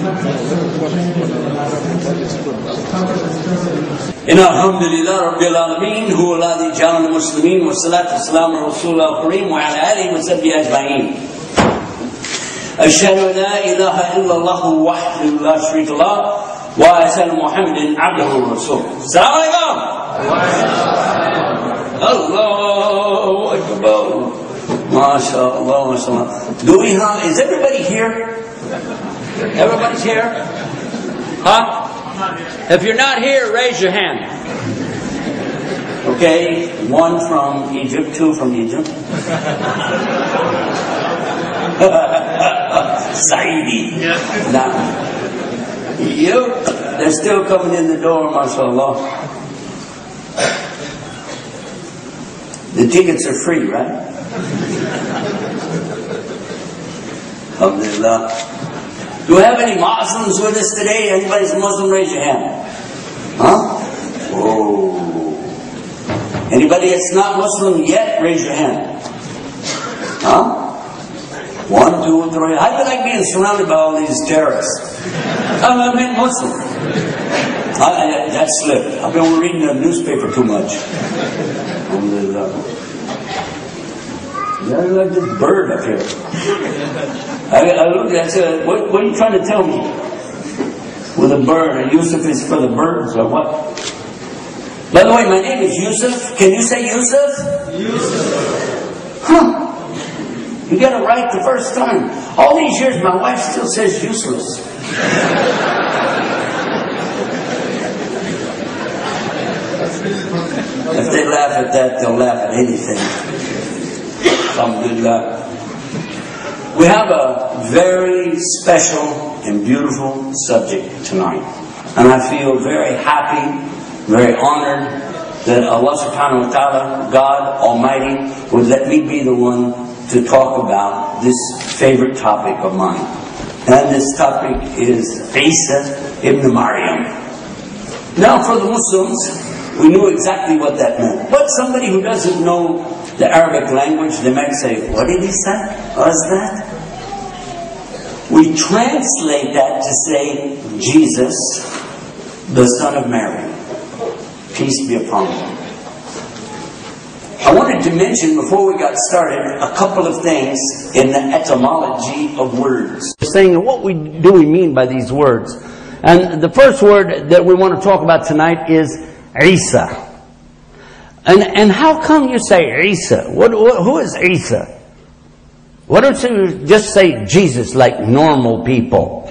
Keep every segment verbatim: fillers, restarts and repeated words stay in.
إن الحمد لله رب العالمين هو الذي جعلنا مسلمين والصلاة والسلام على رسول الله الكريم وعلى آله وصحبه أجمعين. أشهد أن لا إله إلا الله وحده لا شريك له وأشهد أن محمدا عبده ورسوله. السلام عليكم. الله أكبر. ما شاء الله ما شاء الله. Do we have? Is everybody here? Everybody's here? Huh? If you're not here, raise your hand. Okay, one from Egypt, two from Egypt. Saidi. Now, you, they're still coming in the door, mashallah. The tickets are free, right? Alhamdulillah. Do we have any Muslims with us today? Anybody's a Muslim, raise your hand. Huh? Oh. Anybody that's not Muslim yet, raise your hand. Huh? One, two, three. How do you like being surrounded by all these terrorists? I mean Muslim. I, I, that slipped. I've been reading the newspaper too much. Alhamdulillah. Yeah, I like this bird up here. I, I look at it, what, what are you trying to tell me? With a bird, and Yusuf is for the birds, or what? By the way, my name is Yusuf. Can you say Yusuf? Yusuf. Huh. You got it right the first time. All these years, my wife still says useless. If they laugh at that, they'll laugh at anything. Alhamdulillah. We have a very special and beautiful subject tonight. And I feel very happy, very honored that Allah subhanahu wa ta'ala, God Almighty, would let me be the one to talk about this favorite topic of mine. And this topic is Isa ibn Maryam. Now for the Muslims, we knew exactly what that meant. But somebody who doesn't know the Arabic language, they might say, what did he say? What was that? We translate that to say, Jesus, the son of Mary. Peace be upon him. I wanted to mention, before we got started, a couple of things in the etymology of words. Saying, what we, do we mean by these words? And the first word that we want to talk about tonight is Isa. And, and how come you say Isa? What, what, who is Isa? Why don't you just say Jesus like normal people?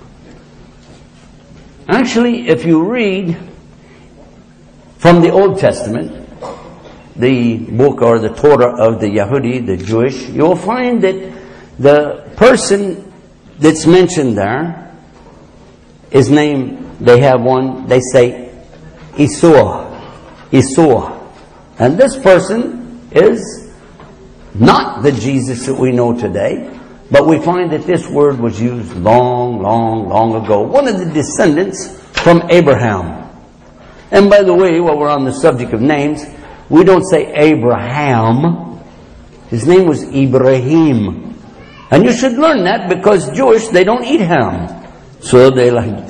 Actually, if you read from the Old Testament, the book or the Torah of the Yahudi, the Jewish, you'll find that the person that's mentioned there is named, they have one, they say Isur. Isur. And this person is not the Jesus that we know today, but we find that this word was used long, long, long ago. One of the descendants from Abraham. And by the way, while we're on the subject of names, we don't say Abraham. His name was Ibrahim. And you should learn that because Jewish, they don't eat ham. So they like...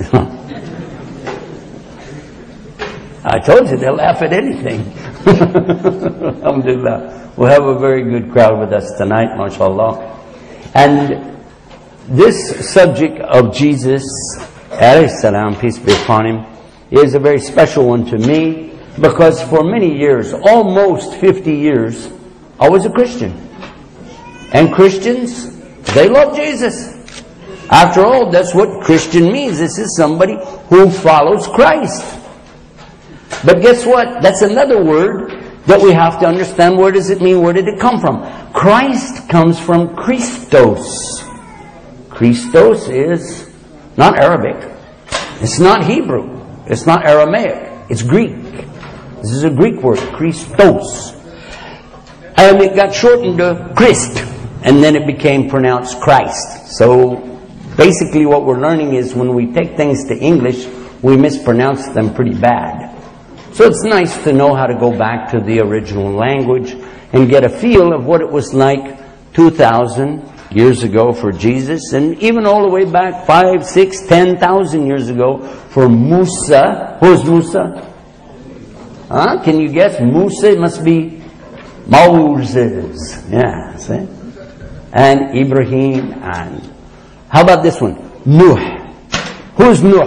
I told you, they'll laugh at anything. Alhamdulillah. We'll have a very good crowd with us tonight, mashallah. And this subject of Jesus, alayhi salam, peace be upon him, is a very special one to me because for many years, almost fifty years, I was a Christian. And Christians, they love Jesus. After all, that's what Christian means. This is somebody who follows Christ. But guess what? That's another word that we have to understand. Where does it mean? Where did it come from? Christ comes from Christos. Christos is not Arabic. It's not Hebrew. It's not Aramaic. It's Greek. This is a Greek word, Christos. And it got shortened to Christ. And then it became pronounced Christ. So basically what we're learning is when we take things to English, we mispronounce them pretty bad. So it's nice to know how to go back to the original language and get a feel of what it was like two thousand years ago for Jesus, and even all the way back five, six, ten thousand years ago for Musa. Who's Musa? Huh? Can you guess? Musa, it must be Moses. Yeah, see? And Ibrahim, and how about this one? Nuh. Who's Nuh?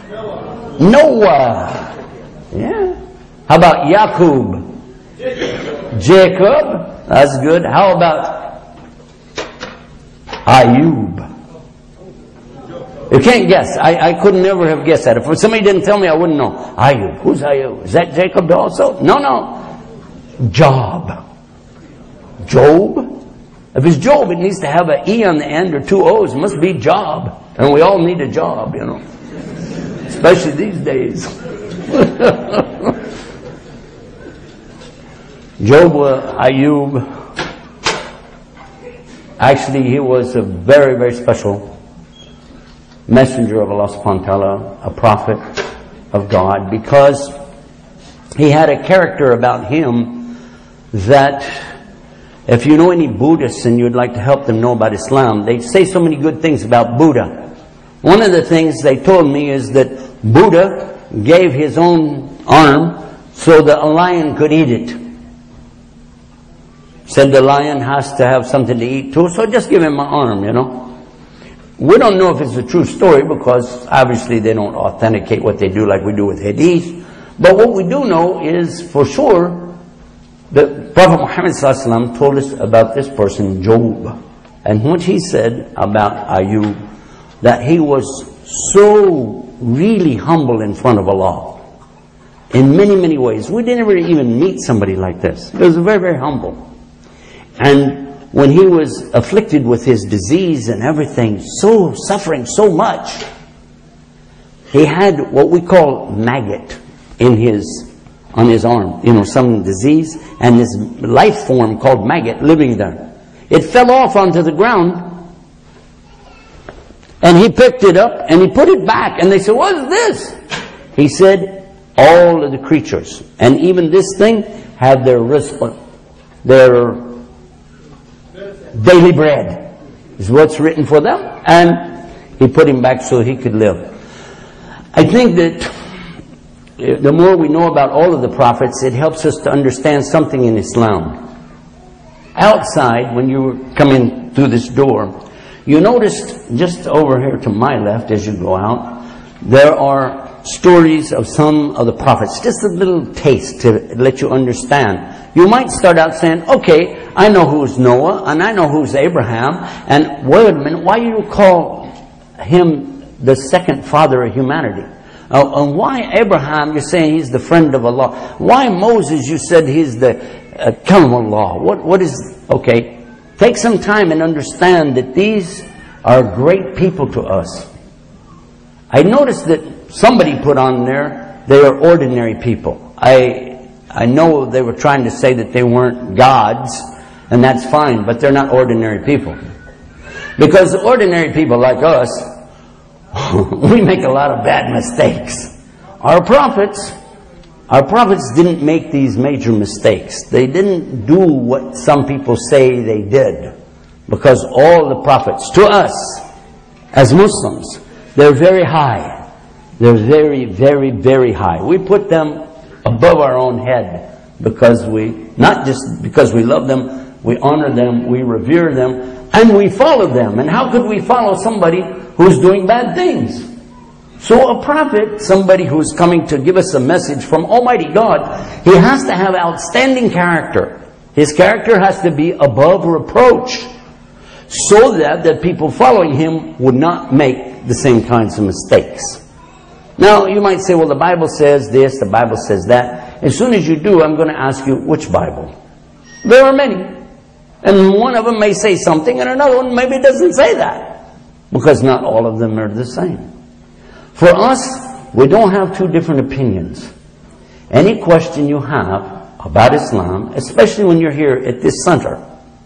Noah. Yeah. How about Yaqub? Jacob. That's good. How about Ayub? You can't guess. I, I could never have guessed that. If somebody didn't tell me, I wouldn't know. Ayub. Who's Ayub? Is that Jacob also? No, no. Job. Job? If it's Job, it needs to have an E on the end or two O's. It must be Job. And we all need a job, you know. Especially these days. Job, uh, Ayub, actually he was a very, very special messenger of Allah subhanahu wa ta'ala, a prophet of God, because he had a character about him that, if you know any Buddhists and you'd like to help them know about Islam, they say so many good things about Buddha. One of the things they told me is that Buddha gave his own arm so that a lion could eat it. Said the lion has to have something to eat too, so just give him my arm, you know. We don't know if it's a true story because obviously they don't authenticate what they do like we do with hadith. But what we do know is for sure that Prophet Muhammad sallallahu alaihi wasallam told us about this person, Job. And what he said about Ayub, that he was so really humble in front of Allah in many, many ways. We didn't ever even meet somebody like this. He was very, very humble. And when he was afflicted with his disease and everything, so suffering so much, he had what we call maggot in his, on his arm, you know, some disease, and this life form called maggot living there. It fell off onto the ground, and he picked it up and he put it back, and they said, "What is this?" He said, all of the creatures, and even this thing, have their rizq, their daily bread is what's written for them, and he put him back so he could live. I think that the more we know about all of the prophets, it helps us to understand something in Islam. Outside, when you come in through this door, you noticed just over here to my left as you go out, there are stories of some of the prophets, just a little taste to let you understand. You might start out saying, okay, I know who's Noah, and I know who's Abraham, and wait a minute, why do you call him the second father of humanity? Uh, and why Abraham, you're saying he's the friend of Allah? Why Moses, you said he's the uh, Kalam Allah? What, what is, okay, take some time and understand that these are great people to us. I noticed that somebody put on there, they are ordinary people. I, I know they were trying to say that they weren't gods, and that's fine, but they're not ordinary people. Because ordinary people like us, we make a lot of bad mistakes. Our prophets, our prophets didn't make these major mistakes. They didn't do what some people say they did. Because all the prophets, to us, as Muslims, they're very high. They're very, very, very high. We put them above our own head because we, not just because we love them, we honor them, we revere them, and we follow them. And how could we follow somebody who's doing bad things? So a prophet, somebody who's coming to give us a message from Almighty God, he has to have outstanding character. His character has to be above reproach, so that the people following him would not make the same kinds of mistakes. Now, you might say, well, the Bible says this, the Bible says that. As soon as you do, I'm going to ask you, which Bible? There are many. And one of them may say something, and another one maybe doesn't say that. Because not all of them are the same. For us, we don't have two different opinions. Any question you have about Islam, especially when you're here at this center,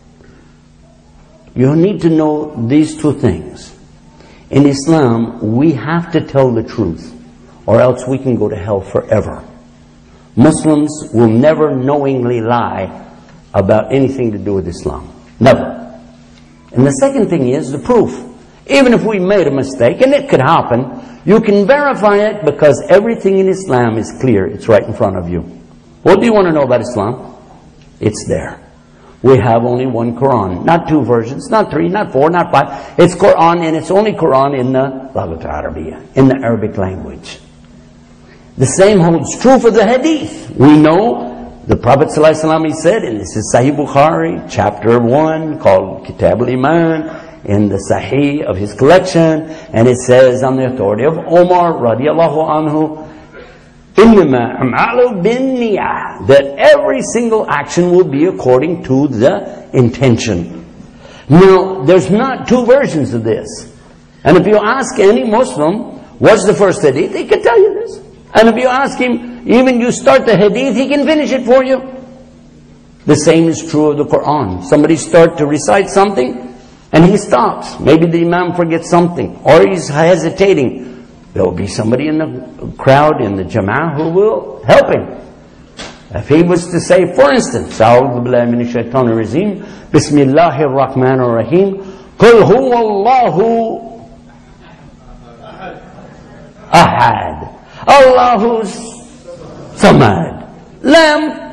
you need to know these two things. In Islam, we have to tell the truth, or else we can go to hell forever. Muslims will never knowingly lie about anything to do with Islam. Never. And the second thing is the proof. Even if we made a mistake, and it could happen, you can verify it because everything in Islam is clear. It's right in front of you. What do you want to know about Islam? It's there. We have only one Quran. Not two versions, not three, not four, not five. It's Quran, and it's only Quran in the Lughat Arabiya, in the Arabic language. The same holds true for the Hadith. We know the Prophet ﷺ, he said, and this is Sahih Bukhari, chapter one, called Kitab al-Iman, in the Sahih of his collection, and it says on the authority of Omar radiallahu anhu, إِنَّمَا أَمْعَلُ بِالنِّيَّةِ, that every single action will be according to the intention. Now, there's not two versions of this. And if you ask any Muslim, what's the first hadith, he can tell you this. And if you ask him, even you start the hadith, he can finish it for you. The same is true of the Quran. Somebody starts to recite something, and he stops. Maybe the Imam forgets something, or he's hesitating. There will be somebody in the crowd, in the Jama'ah, who will help him. If he was to say, for instance, أعوذ بالله من الشيطان الرجيم بسم الله الرحمن الرحيم قل هو الله أحد الله samad lam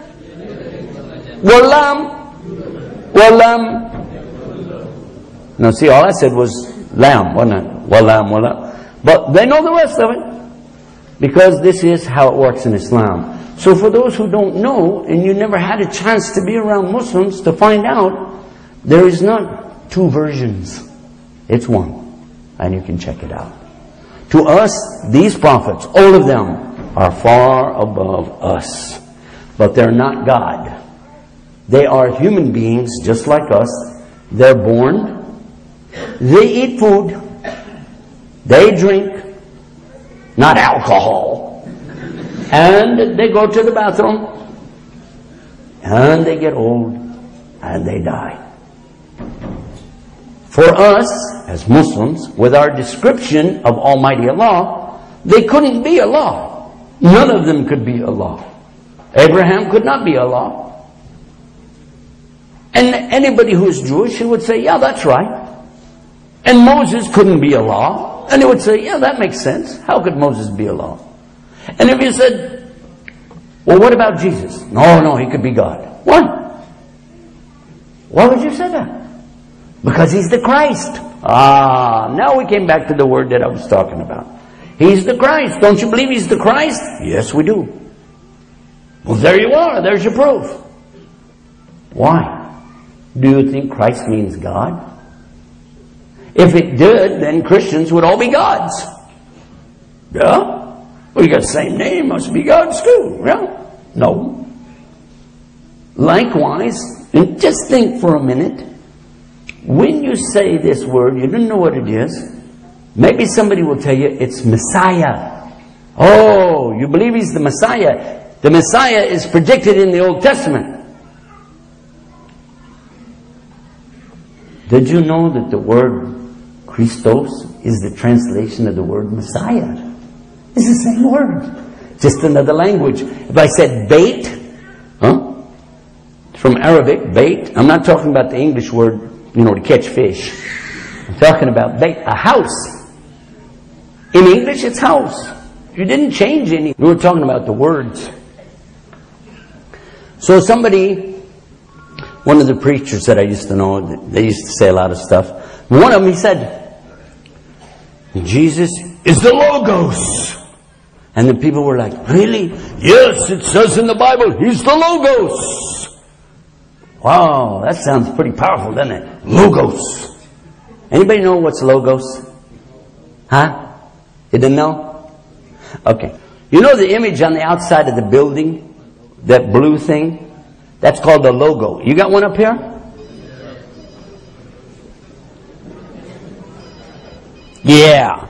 walam walam. Now see, all I said was lam, wasn't it? Walam, walam. But they know the rest of it, because this is how it works in Islam. So for those who don't know, and you never had a chance to be around Muslims to find out, there is not two versions. It's one. And you can check it out. To us, these prophets, all of them, are far above us. But they're not God. They are human beings just like us. They're born. They eat food. They drink, not alcohol, and they go to the bathroom, and they get old, and they die. For us, as Muslims, with our description of Almighty Allah, they couldn't be Allah. None of them could be Allah. Abraham could not be Allah. And anybody who is Jewish, he would say, yeah, that's right. And Moses couldn't be Allah. And he would say, yeah, that makes sense. How could Moses be Allah? And if you said, well, what about Jesus? No, no, he could be God. What? Why would you say that? Because he's the Christ. Ah, now we came back to the word that I was talking about. He's the Christ. Don't you believe he's the Christ? Yes, we do. Well, there you are. There's your proof. Why? Do you think Christ means God? If it did, then Christians would all be gods. Yeah? Well, you got the same name, must be gods too. Yeah? No. Likewise, and just think for a minute, when you say this word, you don't know what it is, maybe somebody will tell you it's Messiah. Oh, you believe he's the Messiah. The Messiah is predicted in the Old Testament. Did you know that the word Christos is the translation of the word Messiah? It's the same word, just another language. If I said bait, huh? From Arabic, bait. I'm not talking about the English word, you know, to catch fish. I'm talking about bait, a house. In English, it's house. You didn't change any. We were talking about the words. So somebody, one of the preachers that I used to know, they used to say a lot of stuff. One of them, he said, Jesus is the Logos. And the people were like, really? Yes, it says in the Bible, he's the Logos. Wow, that sounds pretty powerful, doesn't it? Logos. Anybody know what's Logos? Huh? You didn't know? Okay. You know the image on the outside of the building? That blue thing? That's called the logo. You got one up here? Yeah.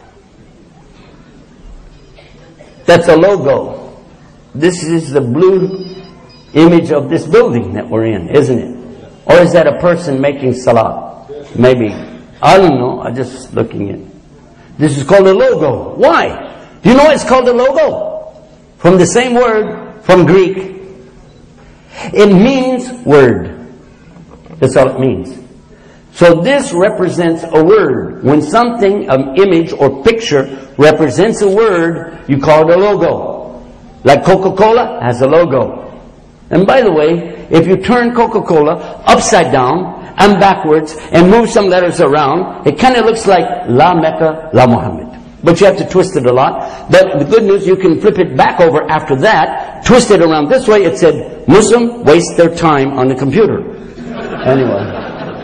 That's a logo. This is the blue image of this building that we're in, isn't it? Or is that a person making salah? Maybe. I don't know. I'm just looking at. This is called a logo. Why? Do you know why it's called a logo? From the same word, from Greek. It means word. That's all it means. So this represents a word. When something, an image or picture represents a word, you call it a logo. Like Coca-Cola has a logo. And by the way, if you turn Coca-Cola upside down and backwards and move some letters around, it kind of looks like La Mecca, La Muhammad. But you have to twist it a lot. But the good news, you can flip it back over after that, twist it around this way. It said, Muslim waste their time on the computer. Anyway.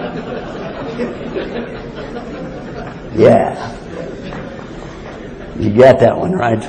Yeah. You got that one, right?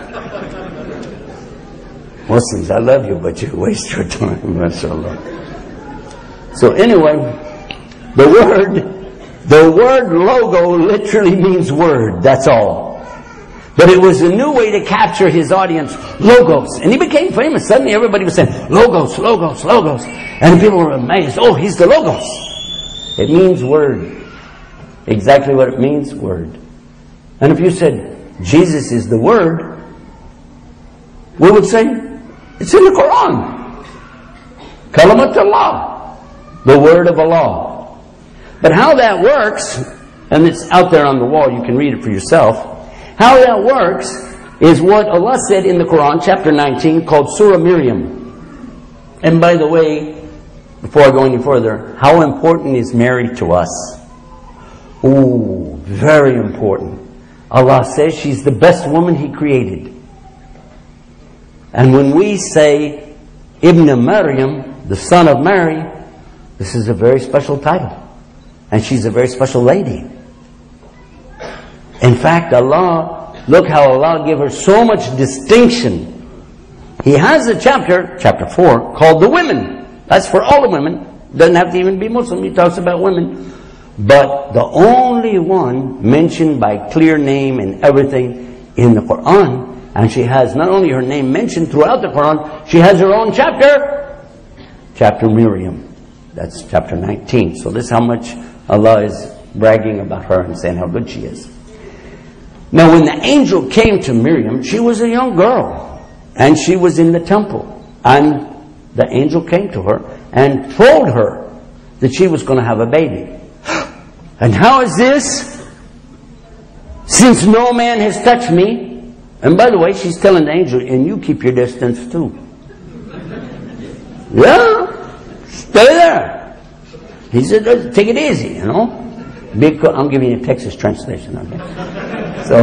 Muslims, I love you, but you waste your time. MashaAllah. So anyway, the word, the word logo literally means word. That's all. But it was a new way to capture his audience. Logos. And he became famous. Suddenly everybody was saying, logos, logos, logos. And people were amazed. Oh, he's the logos. It means word. Exactly what it means, word. And if you said, Jesus is the word, we would say, it's in the Quran. Kalamatullah. The word of Allah. But how that works, and it's out there on the wall, you can read it for yourself. How that works is what Allah said in the Quran, chapter nineteen, called Surah Miriam. And by the way, before I go any further, how important is Mary to us? Ooh, very important. Allah says she's the best woman He created. And when we say Ibn Maryam, the son of Mary, this is a very special title. And she's a very special lady. In fact, Allah, look how Allah gave her so much distinction. He has a chapter, chapter four, called the women. That's for all the women. Doesn't have to even be Muslim. He talks about women. But the only one mentioned by clear name and everything in the Quran, and she has not only her name mentioned throughout the Quran, she has her own chapter, chapter Miriam. That's chapter nineteen. So this is how much Allah is bragging about her and saying how good she is. Now when the angel came to Miriam, she was a young girl, and she was in the temple. And the angel came to her and told her that she was going to have a baby. And how is this? Since no man has touched me. And by the way, she's telling the angel, and you keep your distance too. Yeah, stay there. He said, take it easy, you know. Because I'm giving you a Texas translation, okay? So,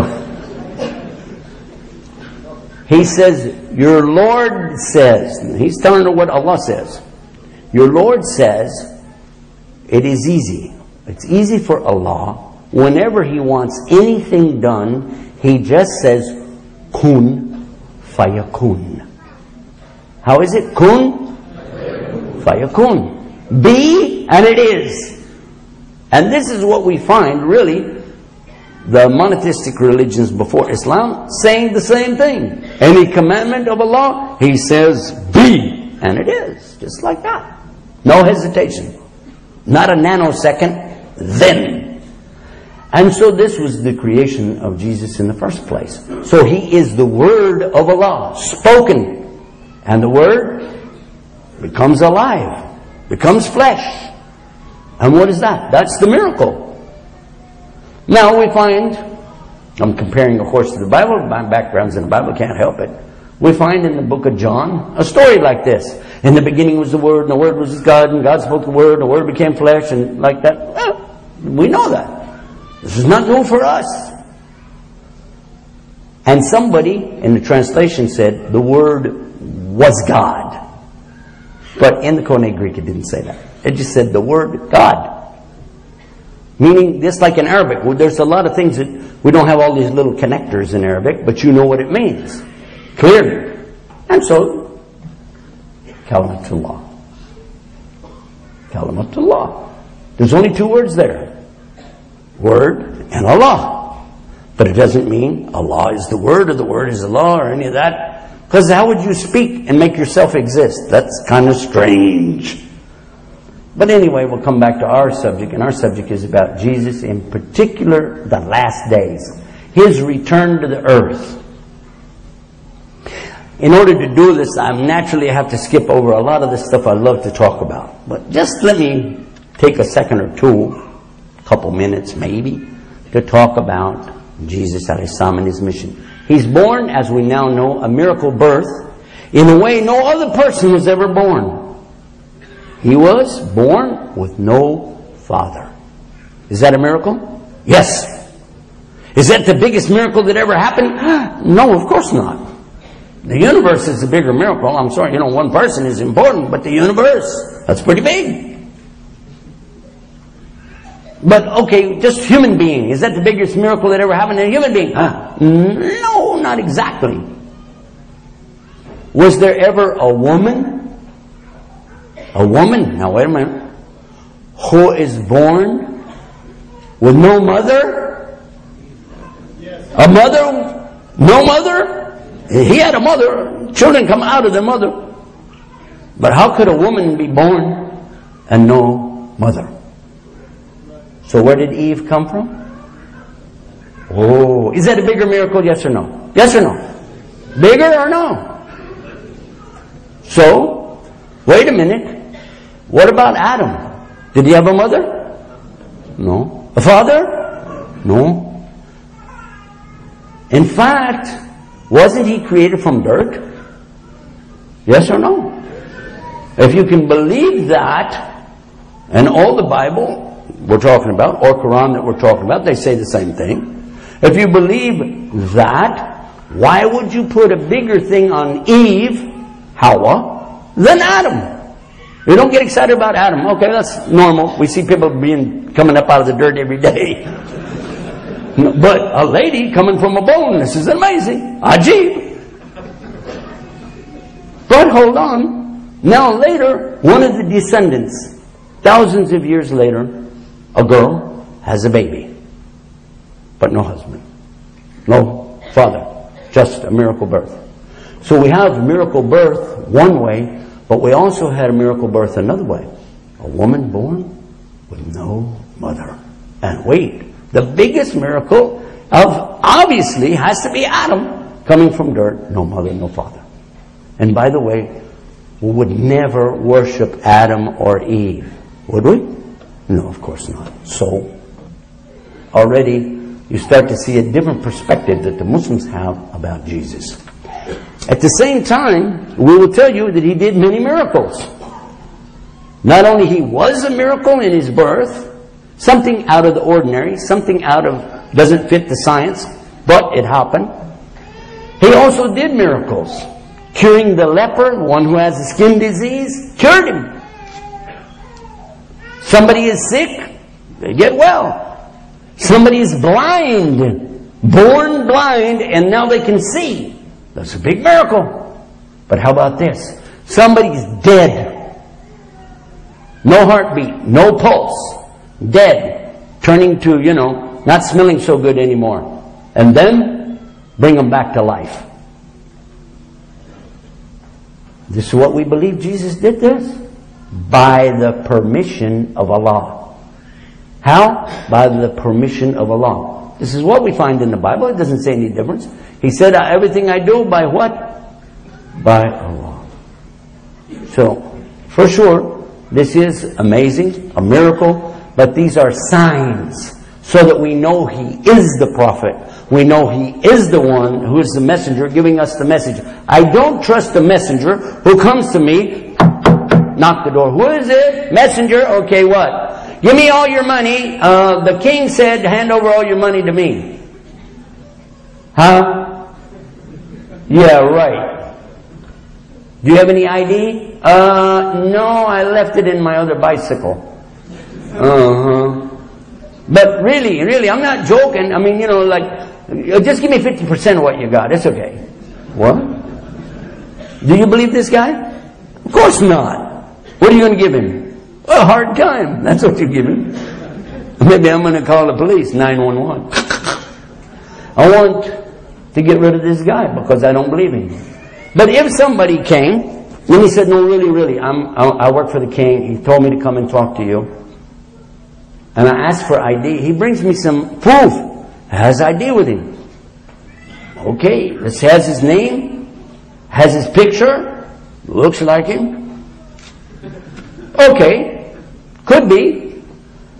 he says, your Lord says, he's telling her what Allah says. Your Lord says, it is easy. It's easy for Allah. Whenever He wants anything done, He just says, kun fayakun. How is it? Kun fayakun. Be, and it is. And this is what we find, really, the monotheistic religions before Islam saying the same thing. Any commandment of Allah, He says, be, and it is. Just like that. No hesitation. Not a nanosecond. Then. And so this was the creation of Jesus in the first place. So He is the Word of Allah, spoken. And the Word becomes alive, becomes flesh. And what is that? That's the miracle. Now we find, I'm comparing of course to the Bible, my background's in the Bible, can't help it. We find in the book of John a story like this. In the beginning was the Word, and the Word was God, and God spoke the Word, and the Word became flesh, and like that. Well, we know that. This is not new for us. And somebody in the translation said the Word was God. But in the Koine Greek it didn't say that. It just said the word God. Meaning, just like in Arabic, well, there's a lot of things that we don't have all these little connectors in Arabic, but you know what it means. Clearly. And so, Kalimatullah. Kalimatullah. There's only two words there. Word and Allah. But it doesn't mean Allah is the Word or the Word is Allah or any of that. Because how would you speak and make yourself exist? That's kind of strange. But anyway, we'll come back to our subject, and our subject is about Jesus, in particular, the last days. His return to the earth. In order to do this, I naturally have to skip over a lot of the stuff I love to talk about. But just let me take a second or two couple minutes maybe, to talk about Jesus alayhi salam and his mission. He's born, as we now know, a miracle birth, in a way no other person was ever born. He was born with no father. Is that a miracle? Yes. Is that the biggest miracle that ever happened? No, of course not. The universe is a bigger miracle. I'm sorry, you know, one person is important, but the universe, that's pretty big. But, okay, just human being. Is that the biggest miracle that ever happened to a human being? Huh? No, not exactly. Was there ever a woman? A woman, now wait a minute, who is born with no mother? A mother? No mother? He had a mother. Children come out of their mother. But how could a woman be born and no mother? So where did Eve come from? Oh, is that a bigger miracle, yes or no? Yes or no? Bigger or no? So, wait a minute. What about Adam? Did he have a mother? No. A father? No. In fact, wasn't he created from dirt? Yes or no? If you can believe that, and all the Bible we're talking about, or Quran that we're talking about, they say the same thing. If you believe that, why would you put a bigger thing on Eve, Hawa, than Adam? You don't get excited about Adam. Okay, that's normal. We see people being coming up out of the dirt every day. But a lady coming from a bone, this is amazing. Ajib. But hold on. Now later, one of the descendants, thousands of years later, a girl has a baby, but no husband, no father, just a miracle birth. So we have miracle birth one way, but we also had a miracle birth another way. A woman born with no mother. And wait, the biggest miracle of obviously has to be Adam, coming from dirt, no mother, no father. And by the way, we would never worship Adam or Eve, would we? No, of course not. So, already you start to see a different perspective that the Muslims have about Jesus. At the same time, we will tell you that he did many miracles. Not only he was a miracle in his birth, something out of the ordinary, something out of, doesn't fit the science, but it happened. He also did miracles. Curing the leper, one who has a skin disease, cured him. Somebody is sick, they get well. Somebody is blind, born blind, and now they can see. That's a big miracle. But how about this? Somebody's dead. No heartbeat, no pulse, dead, turning to, you know, not smelling so good anymore. And then bring them back to life. This is what we believe Jesus did this. By the permission of Allah. How? By the permission of Allah. This is what we find in the Bible. It doesn't say any difference. He said, everything I do by what? By Allah. So, for sure, this is amazing, a miracle, but these are signs so that we know He is the Prophet. We know He is the one who is the messenger giving us the message. I don't trust the messenger who comes to me, knock the door. Who is it? Messenger. Okay, what? Give me all your money. Uh, the king said, hand over all your money to me. Huh? Yeah, right. Do you have any I D? Uh, no, I left it in my other bicycle. Uh-huh. But really, really, I'm not joking. I mean, you know, like, just give me fifty percent of what you got. It's okay. What? Do you believe this guy? Of course not. What are you going to give him? A hard time. That's what you give him. Maybe I'm going to call the police, nine one one. I want to get rid of this guy because I don't believe him. But if somebody came and he said, no, really, really, I'm, I work for the king. He told me to come and talk to you. And I asked for I D. He brings me some proof. Has I D with him. Okay, this has his name, has his picture, looks like him. Okay, could be.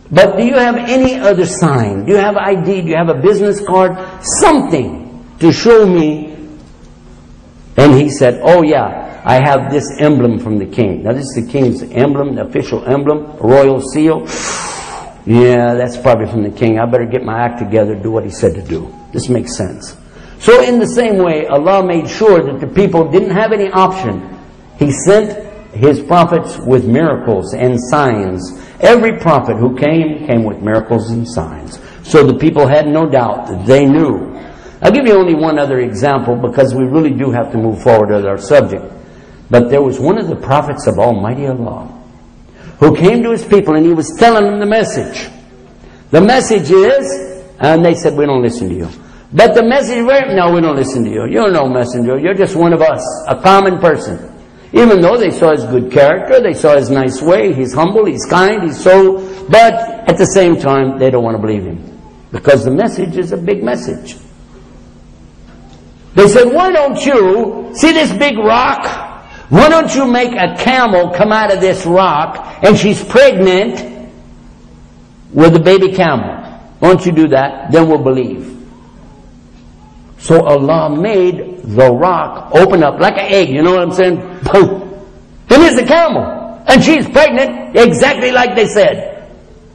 But do you have any other sign? Do you have I D? Do you have a business card? Something to show me. And he said, oh yeah, I have this emblem from the king. Now this is the king's emblem, the official emblem, royal seal. Yeah, that's probably from the king. I better get my act together, do what he said to do. This makes sense. So in the same way, Allah made sure that the people didn't have any option. He sent His prophets with miracles and signs. Every prophet who came, came with miracles and signs. So the people had no doubt that they knew. I'll give you only one other example because we really do have to move forward with our subject. But there was one of the prophets of Almighty Allah who came to his people and he was telling them the message. The message is, and they said, we don't listen to you. But the message, no, we don't listen to you. You're no messenger. You're just one of us, a common person. Even though they saw his good character, they saw his nice way, he's humble, he's kind, he's so, but at the same time, they don't want to believe him. Because the message is a big message. They said, why don't you, see this big rock? Why don't you make a camel come out of this rock, and she's pregnant with a baby camel. Why don't you do that? Then we'll believe. So Allah made the rock open up like an egg, you know what I'm saying? Boom! Then here's the camel. And she's pregnant, exactly like they said.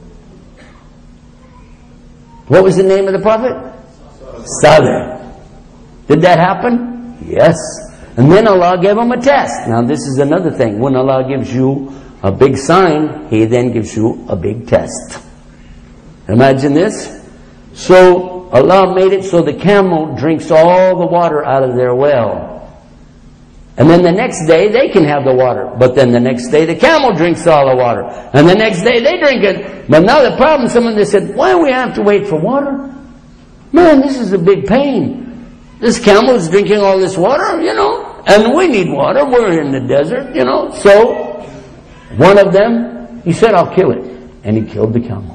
What was the name of the prophet? Salih. Did that happen? Yes. And then Allah gave him a test. Now this is another thing. When Allah gives you a big sign, He then gives you a big test. Imagine this. So Allah made it so the camel drinks all the water out of their well. And then the next day they can have the water. But then the next day the camel drinks all the water. And the next day they drink it. But now the problem, someone they said, why do we have to wait for water? Man, this is a big pain. This camel is drinking all this water, you know. And we need water. We're in the desert, you know. So one of them, he said, I'll kill it. And he killed the camel.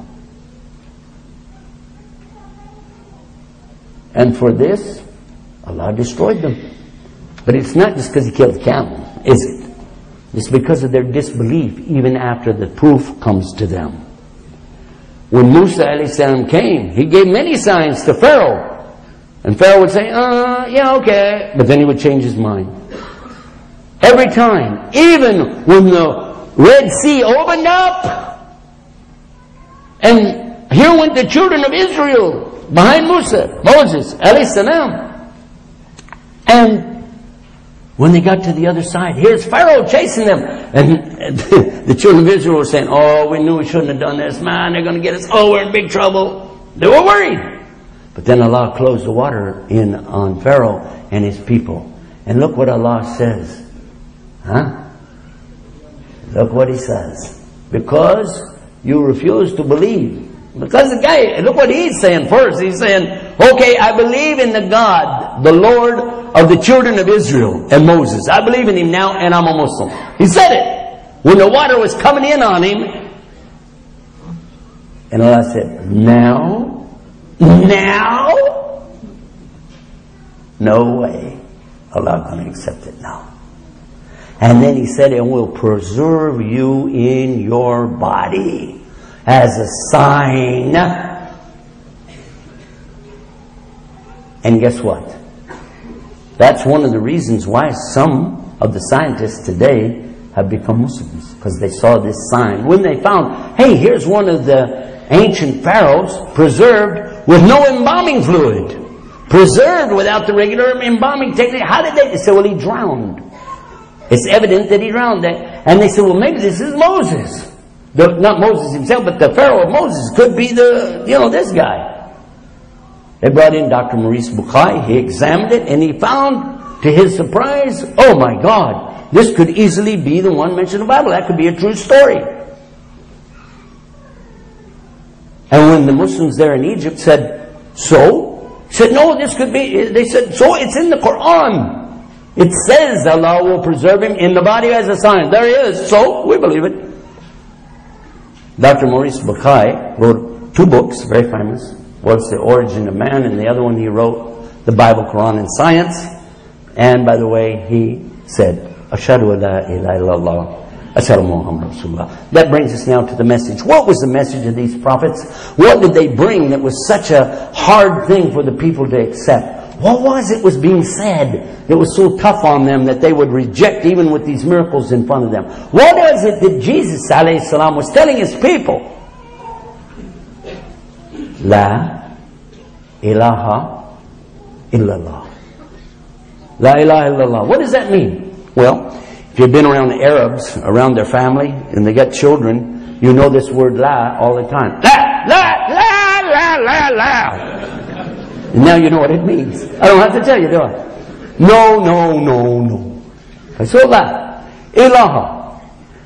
And for this, Allah destroyed them. But it's not just because He killed the camel, is it? It's because of their disbelief, even after the proof comes to them. When Musa alayhi salam came, he gave many signs to Pharaoh. And Pharaoh would say, uh, yeah, okay. But then he would change his mind. Every time. Even when the Red Sea opened up, and here went the children of Israel behind Musa, Moses, alayhi salam. And when they got to the other side, here's Pharaoh chasing them. And the children of Israel were saying, oh, we knew we shouldn't have done this. Man, they're going to get us. Oh, we're in big trouble. They were worried. But then Allah closed the water in on Pharaoh and his people. And look what Allah says. Huh? Look what He says. Because you refuse to believe. Because the guy, look what he's saying first. He's saying, okay, I believe in the God, the Lord of the children of Israel and Moses. I believe in Him now and I'm a Muslim. He said it. When the water was coming in on him. And Allah said, now? Now? No way. Allah is going to accept it now. And then He said, and will preserve you in your body as a sign. And guess what? That's one of the reasons why some of the scientists today have become Muslims. Because they saw this sign. When they found, hey, here's one of the ancient pharaohs preserved with no embalming fluid. Preserved without the regular embalming technique. How did they? They said, well, he drowned. It's evident that he drowned. And they said, well, maybe this is Moses. The, not Moses himself, but the Pharaoh of Moses could be the, you know, this guy. They brought in Doctor Maurice Bucaille. He examined it and he found, to his surprise, oh my God, this could easily be the one mentioned in the Bible. That could be a true story. And when the Muslims there in Egypt said, so? He said, no, this could be, they said, so it's in the Quran. It says Allah will preserve him in the body as a sign. There he is, so we believe it. Doctor Maurice Bucaille wrote two books, very famous. One's The Origin of Man, and the other one he wrote, The Bible, Quran, and Science. And by the way, he said, Ashhadu an la ilaha illallah. Ashhadu Muhammad Rasulullah. That brings us now to the message. What was the message of these prophets? What did they bring that was such a hard thing for the people to accept? What was it was being said that was so tough on them that they would reject even with these miracles in front of them? What is it that Jesus alayhi salam was telling his people? La ilaha illallah. La ilaha illallah. What does that mean? Well, if you've been around the Arabs, around their family, and they got children, you know this word la all the time. La, la, la, la, la, la. And now you know what it means. I don't have to tell you, do I? No, no, no, no. So la, ilaha.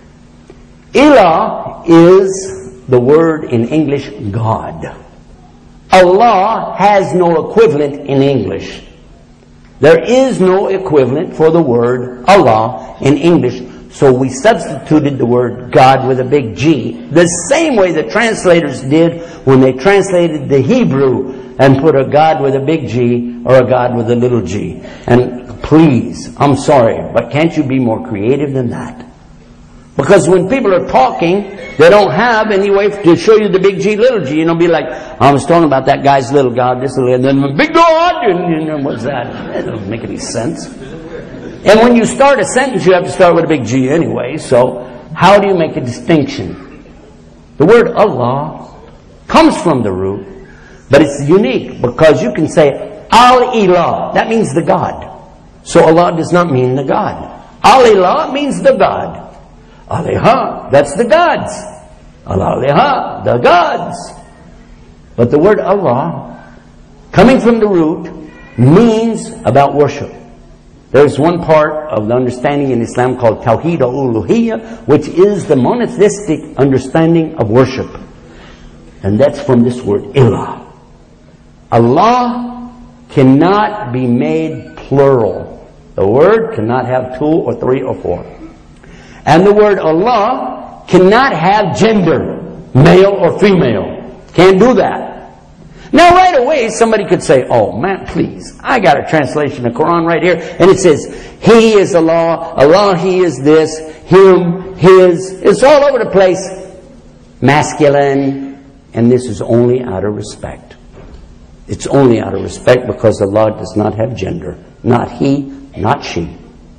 Ilah is the word in English, God. Allah has no equivalent in English. There is no equivalent for the word Allah in English, so we substituted the word God with a big G, the same way the translators did when they translated the Hebrew and put a God with a big G or a God with a little g. And please, I'm sorry, but can't you be more creative than that? Because when people are talking, they don't have any way to show you the big G, little g. You know, be like, I was talking about that guy's little God, this little, and then big God, and you know, what's that? That doesn't make any sense. And when you start a sentence, you have to start with a big G anyway, so how do you make a distinction? The word Allah comes from the root, but it's unique because you can say Al-Ilah, that means the God. So Allah does not mean the God. Al-Ilah means the God. Aliha, that's the gods. Allah-Aliha, the gods. But the word Allah, coming from the root, means about worship. There's one part of the understanding in Islam called Tawheed al-Uluhiyyah, which is the monotheistic understanding of worship. And that's from this word Ilah. Allah cannot be made plural. The word cannot have two or three or four. And the word Allah cannot have gender, male or female. Can't do that. Now right away somebody could say, oh man, please, I got a translation of the Quran right here, and it says, He is Allah, Allah, He is this, Him, His. It's all over the place. Masculine. And this is only out of respect. It's only out of respect because Allah does not have gender. Not He, not she.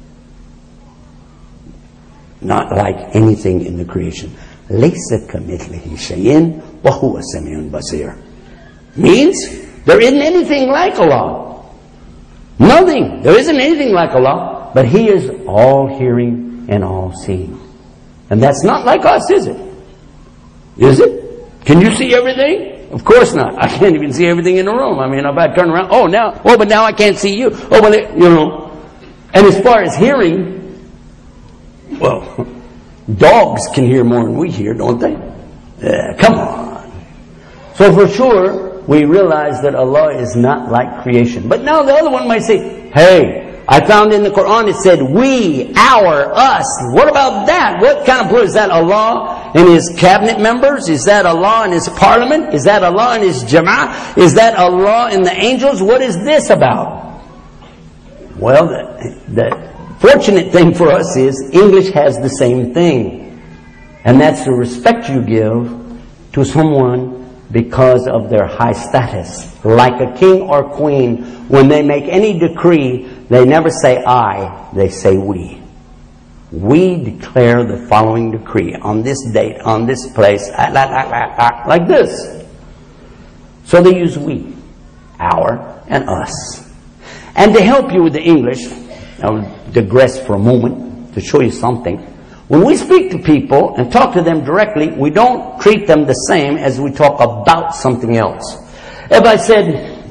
Not like anything in the creation. لَيْسَ كَمِثْلِهِ شَيْءٍ وَهُوَ السَّمِيعُ الْبَصِيرُ. Means there isn't anything like Allah. Nothing. There isn't anything like Allah, but He is all hearing and all seeing. And that's not like us, is it? Is it? Can you see everything? Of course not. I can't even see everything in the room. I mean, if I turn around, oh now, oh but now I can't see you. Oh, well, it, you know. And as far as hearing, well, dogs can hear more than we hear, don't they? Yeah, come on. So for sure, we realize that Allah is not like creation. But now the other one might say, hey, I found in the Quran it said we, our, us. What about that? What kind of plural? Is that Allah and His cabinet members? Is that Allah and His parliament? Is that Allah and His jama'ah? Is that Allah and the angels? What is this about? Well, the, the fortunate thing for us is English has the same thing. And that's the respect you give to someone because of their high status. Like a king or queen, when they make any decree, they never say I, they say we. We declare the following decree on this date, on this place, like this. So they use we, our, and us. And to help you with the English, I'll digress for a moment to show you something. When we speak to people and talk to them directly, we don't treat them the same as we talk about something else. If I said,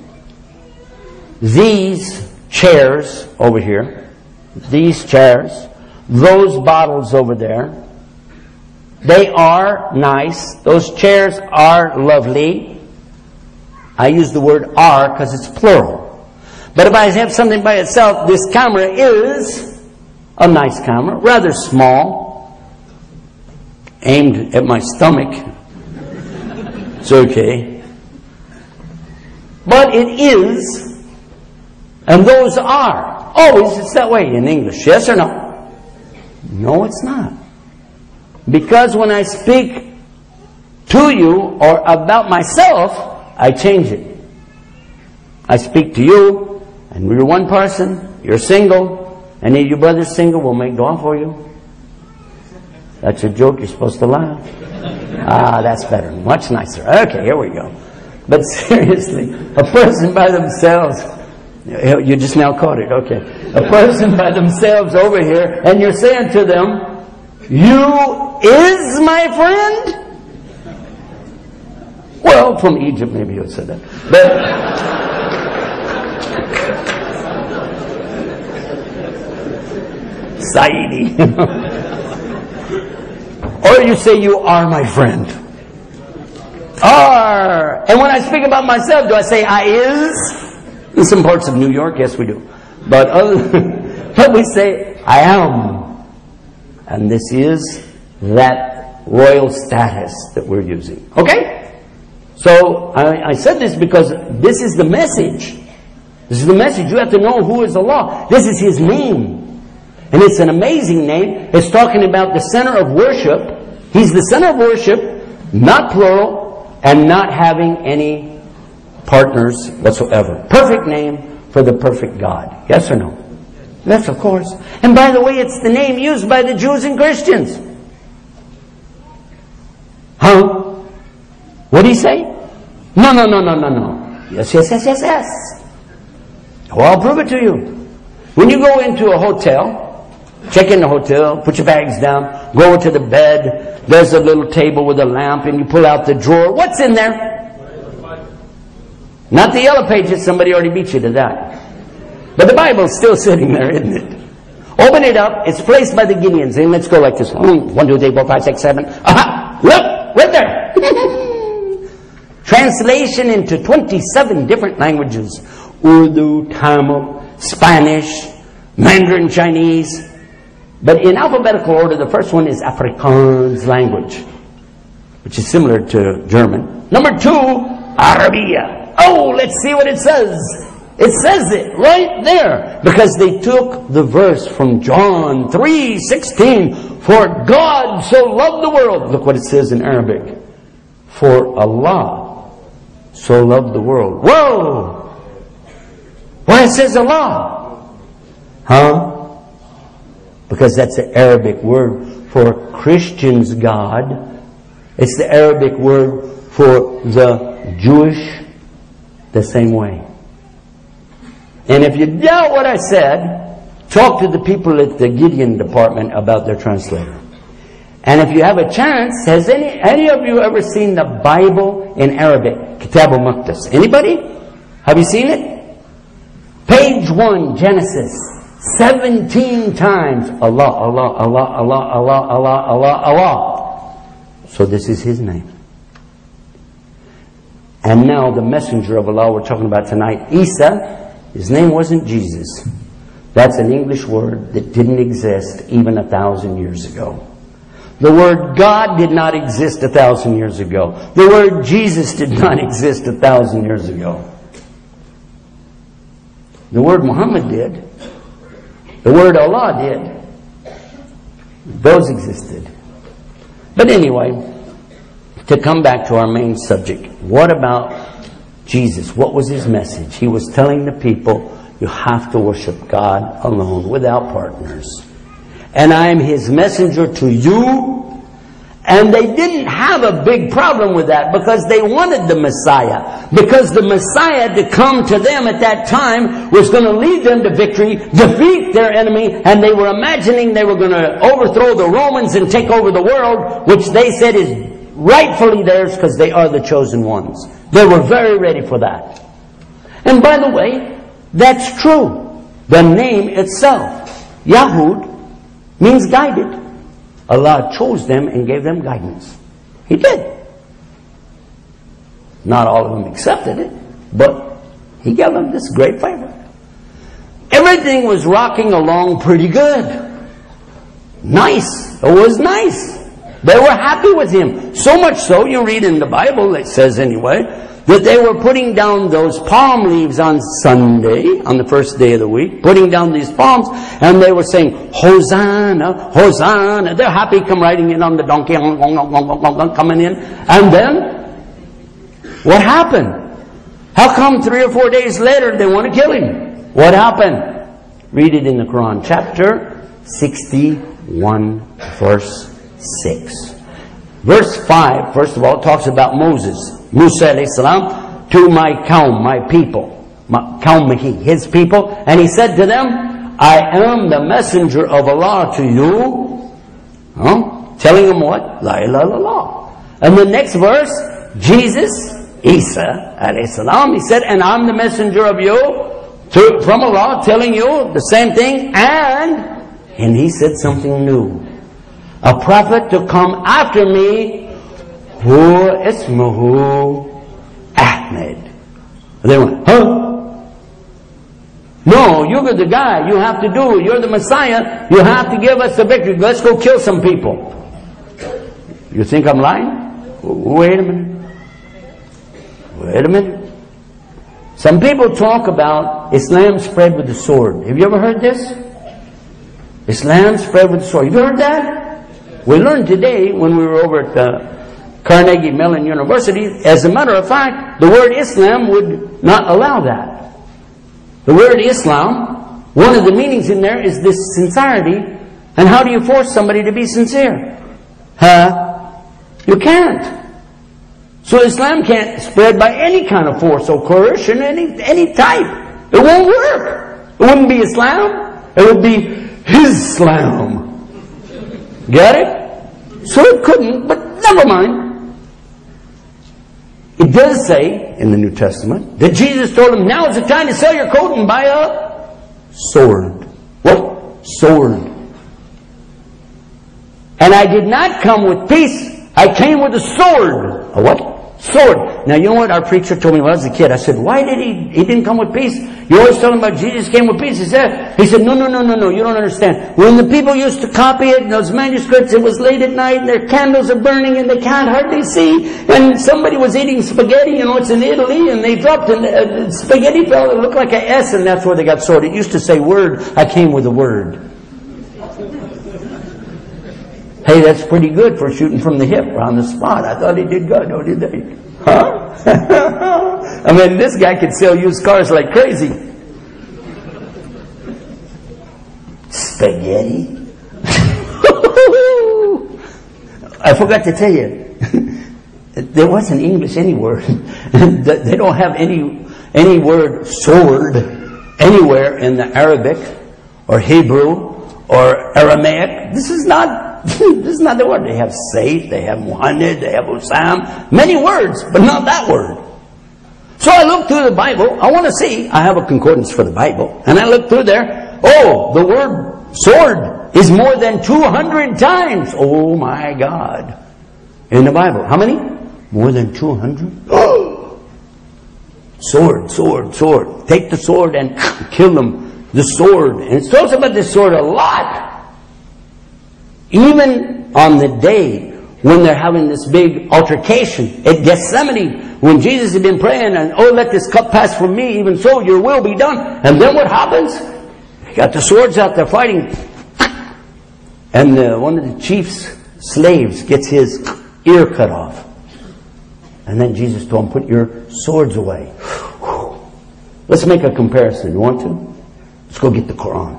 these chairs over here, these chairs, those bottles over there, they are nice. Those chairs are lovely. I use the word are because it's plural. But if I have something by itself, this camera is a nice camera, rather small, aimed at my stomach. It's okay. But it is, and those are. Always it's that way in English, yes or no? No, it's not. because when I speak to you or about myself, I change it. I speak to you, and we're one person, you're single, any of your brothers single, we'll make dua for you. That's a joke, you're supposed to laugh. Ah, that's better, much nicer. Okay, here we go. But seriously, a person by themselves, you just now caught it, okay. A person by themselves over here, and you're saying to them, you is my friend? Well, from Egypt, maybe you'd say that. But Saidi. Or you say, you are my friend. Are. And when I speak about myself, do I say I is? In some parts of New York, yes we do. But other, but we say I am. And this is that royal status that we're using. Okay? So I, I said this because this is the message. This is the message. You have to know who is Allah. This is His name. And it's an amazing name. It's talking about the center of worship. He's the center of worship, not plural, and not having any partners whatsoever. Perfect name for the perfect God. Yes or no? Yes, of course. And by the way, it's the name used by the Jews and Christians. Huh? What did he say? No, no, no, no, no, no. Yes, yes, yes, yes, yes. Well, I'll prove it to you. When you go into a hotel, check in the hotel, put your bags down, go over to the bed, there's a little table with a lamp, and you pull out the drawer. What's in there? Not the yellow pages, somebody already beat you to that. But the Bible's still sitting there, isn't it? Open it up, it's placed by the Gideons, and let's go like this. One, two, three, four, five, six, seven. Aha! Look! Right there! Translation into twenty-seven different languages. Urdu, Tamil, Spanish, Mandarin Chinese. But in alphabetical order, the first one is Afrikaans language, which is similar to German. Number two, Arabiya. Oh, let's see what it says. It says it right there. Because they took the verse from John three sixteen. For God so loved the world. Look what it says in Arabic. For Allah so loved the world. Whoa! Why it says Allah? Huh? Because that's the Arabic word for Christians' God. It's the Arabic word for the Jewish the same way. And if you doubt what I said, talk to the people at the Gideon department about their translator. And if you have a chance, has any any of you ever seen the Bible in Arabic? Kitab al-Maqdis. Anybody? Have you seen it? Page one, Genesis. Seventeen times Allah, Allah, Allah, Allah, Allah, Allah, Allah, Allah. So this is His name. And now the messenger of Allah we're talking about tonight, Isa, his name wasn't Jesus. That's an English word that didn't exist even a thousand years ago. The word God did not exist a thousand years ago. The word Jesus did not exist a thousand years ago. The word Muhammad did. The word Allah did. Those existed. But anyway, to come back to our main subject, what about Jesus? What was His message? He was telling the people, you have to worship God alone, without partners. And I am His messenger to you. And they didn't have a big problem with that because they wanted the Messiah. Because the Messiah to come to them at that time was going to lead them to victory, defeat their enemy, and they were imagining they were going to overthrow the Romans and take over the world, which they said is rightfully theirs because they are the chosen ones. They were very ready for that. And by the way, that's true. The name itself, Yahud, means guided. Allah chose them and gave them guidance. He did. Not all of them accepted it, but He gave them this great favor. Everything was rocking along pretty good. Nice. It was nice. They were happy with Him. So much so, you read in the Bible, it says anyway, that that they were putting down those palm leaves on Sunday, on the first day of the week, putting down these palms, and they were saying, Hosanna, Hosanna. They're happy, come riding in on the donkey, coming in. And then, what happened? How come three or four days later they want to kill him? What happened? Read it in the Quran, chapter sixty-one, verse six. Verse five, first of all, talks about Moses. Musa alayhi salam, to my kaum, my people, kaumhi, his people, and he said to them, I am the messenger of Allah to you. Huh? Telling them what? La ilaha illallah. And the next verse, Jesus, Isa alayhi salam, he said, and I'm the messenger of you to, from Allah, telling you the same thing, and, and he said something new. A prophet to come after me, who ismuhu Ahmed. They went, huh? No, you're the guy. You have to do it. You're the Messiah. You have to give us the victory. Let's go kill some people. You think I'm lying? Wait a minute. Wait a minute. Some people talk about Islam spread with the sword. Have you ever heard this? Islam spread with the sword. Have you heard that? We learned today when we were over at the Carnegie Mellon University, as a matter of fact, the word Islam would not allow that. The word Islam, one of the meanings in there is this sincerity. And how do you force somebody to be sincere? Huh? You can't. So Islam can't spread by any kind of force or coercion, any, any type. It won't work. It wouldn't be Islam. It would be Islam. Get it? So it couldn't, but never mind. It does say in the New Testament that Jesus told him, now is the time to sell your coat and buy a sword. What? Sword. And I did not come with peace. I came with a sword. A what? Sword. Now you know what our preacher told me when I was a kid? I said, why did he, he didn't come with peace? You're always talking about Jesus came with peace. He said, he said, no, no, no, no, no, you don't understand. When the people used to copy it, those manuscripts, it was late at night, and their candles are burning, and they can't hardly see. And somebody was eating spaghetti, you know, it's in Italy, and they dropped, and uh, spaghetti fell, it looked like an S, and that's where they got sword. It used to say word, I came with a word. Hey, that's pretty good for shooting from the hip on the spot. I thought he did good, oh, did they? Huh? I mean, this guy could sell used cars like crazy. Spaghetti? I forgot to tell you, there wasn't English any word. They don't have any, any word sword anywhere in the Arabic or Hebrew or Aramaic. This is not This is not the word. They have Saif, they have Muhammad, they have Usam. Many words, but not that word. So I looked through the Bible. I want to see. I have a concordance for the Bible. And I looked through there. Oh, the word sword is more than two hundred times. Oh my God. In the Bible. How many? More than two hundred? Oh! Sword, sword, sword. Take the sword and kill them. The sword. And it talks about the sword a lot. Even on the day when they're having this big altercation at Gethsemane, when Jesus had been praying, and oh, let this cup pass from me, even so your will be done. And then what happens? They got the swords out there fighting. And uh, one of the chief's slaves gets his ear cut off. And then Jesus told him, put your swords away. Let's make a comparison. You want to? Let's go get the Quran.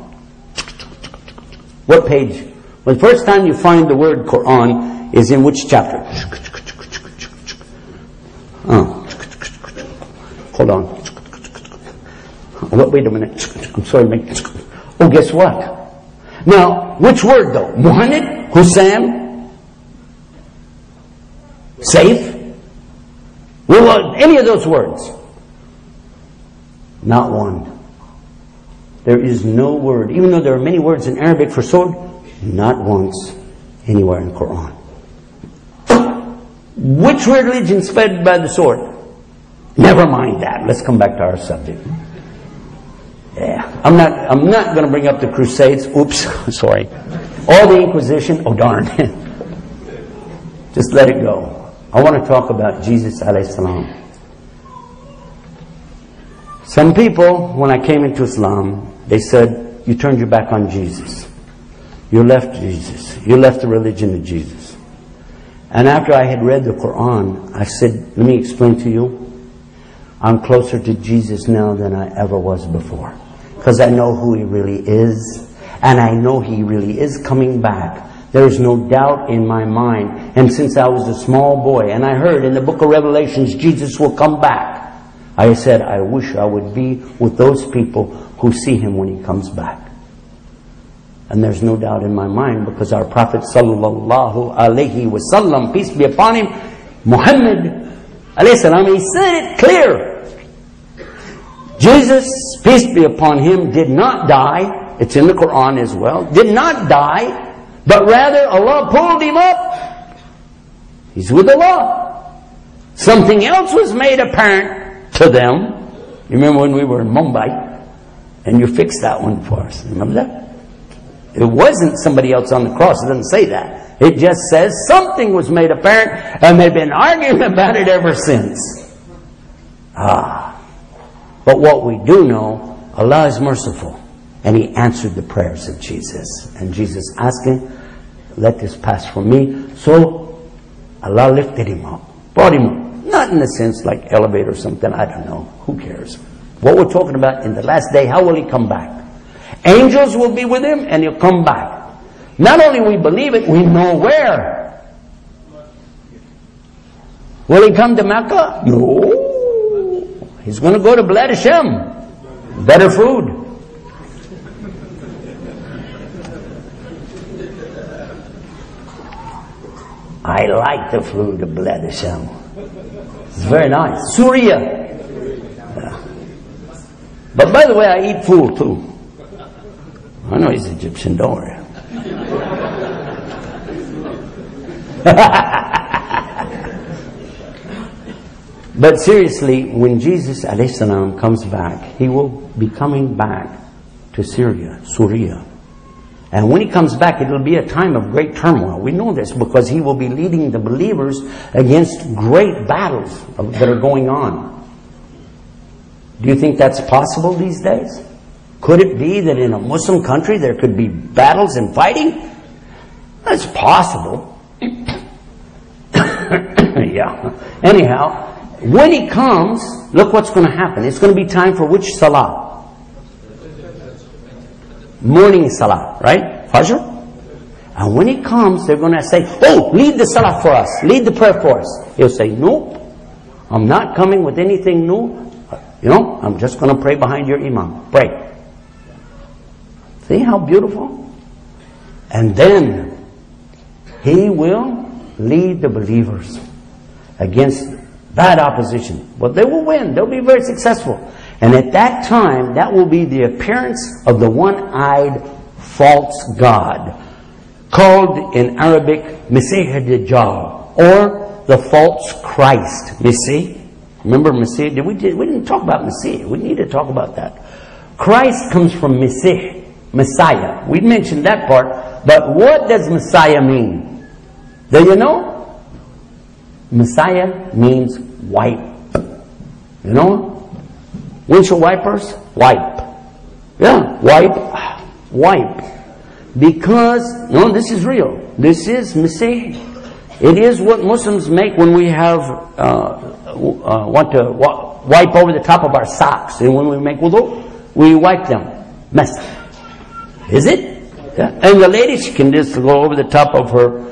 What page? Well, the first time you find the word Quran is in which chapter? Oh. Hold on. Wait a minute. I'm sorry. Oh, guess what? Now, which word though? Muhammad? Husam? Saif? Well, any of those words? Not one. There is no word, even though there are many words in Arabic for sword, not once anywhere in the Quran. Which religion spread by the sword? Never mind that. Let's come back to our subject. Yeah, I'm not. I'm not going to bring up the Crusades. Oops, sorry. Or the Inquisition. Oh darn! Just let it go. I want to talk about Jesus alayhi salam. Some people, when I came into Islam, they said, you turned your back on Jesus. You left Jesus. You left the religion of Jesus. And after I had read the Quran, I said, let me explain to you. I'm closer to Jesus now than I ever was before. Because I know who He really is. And I know He really is coming back. There is no doubt in my mind. And since I was a small boy, and I heard in the book of Revelations, Jesus will come back. I said, I wish I would be with those people who see Him when He comes back. And there's no doubt in my mind, because our Prophet sallallahu alaihi wasallam, peace be upon him, Muhammad alayhi salam, he said it clear. Jesus, peace be upon him, did not die. It's in the Quran as well. Did not die, but rather Allah pulled him up. He's with Allah. Something else was made apparent to them. You remember when we were in Mumbai, and you fixed that one for us. Remember that? It wasn't somebody else on the cross. It doesn't say that. It just says something was made apparent, and they've been arguing about it ever since. Ah. But what we do know, Allah is merciful. And He answered the prayers of Jesus. And Jesus asking, let this pass from me. So Allah lifted him up. Brought him up. Not in the sense like elevator or something. I don't know. Who cares? What we're talking about in the last day, how will He come back? Angels will be with Him and He'll come back. Not only we believe it, we know where. Will He come to Mecca? No. He's going to go to Bilad Hashem. Better food. I like the food of Bilad Hashem. It's very nice. Syria. Yeah. But by the way, I eat food too. I know he's Egyptian, don't worry. But seriously, when Jesus alayhi salam comes back, He will be coming back to Syria, Syria. And when He comes back, it will be a time of great turmoil. We know this because He will be leading the believers against great battles that are going on. Do you think that's possible these days? Could it be that in a Muslim country there could be battles and fighting? That's possible. Yeah. Anyhow, when He comes, look what's going to happen. It's going to be time for which salah? Morning salah, right? Fajr? And when He comes, they're going to say, oh, lead the salah for us. Lead the prayer for us. He'll say, nope. I'm not coming with anything new. You know, I'm just going to pray behind your imam. Pray. See how beautiful? And then He will lead the believers against bad opposition. But they will win. They'll be very successful. And at that time, that will be the appearance of the one-eyed false god, called in Arabic, Masih ad-Dajjal, or the false Christ. Masih? Remember Masih? Did we, did, we didn't talk about Masih. We need to talk about that. Christ comes from Masih. Messiah. We mentioned that part, but what does Messiah mean? Do you know? Messiah means wipe. You know? Windshield wipers? Wipe. Yeah, wipe. Wipe. Because, no, this is real. This is Messiah. It is what Muslims make when we have, uh, uh, want to wipe over the top of our socks. And when we make wudu, we wipe them. Messiah. Is it? Yeah. And the lady, she can just go over the top of her